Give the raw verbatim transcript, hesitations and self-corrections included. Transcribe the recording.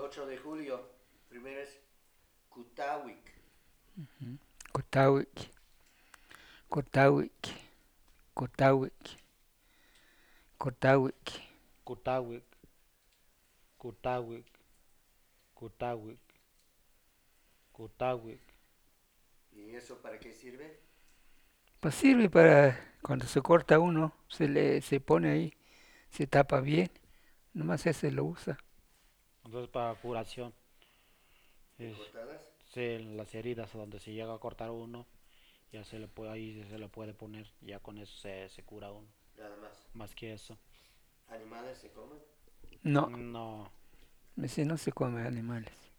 ocho de julio. Primero es Kutawik. Kotawik, Kotawik, Kotawik, Kotawik. Kutawik, Kutawik, Kutawik, Kutawik. ¿Y eso para qué sirve? Pues sirve para cuando se corta uno, se le se pone ahí, se tapa bien, nomás ese lo usa. Entonces para curación. ¿De Es, cortadas? sí, en las heridas donde se llega a cortar uno, ya se le puede, ahí se le puede poner, ya con eso se, se cura uno. Nada más. Más que eso. ¿Animales se comen? No, No, ese no se come animales.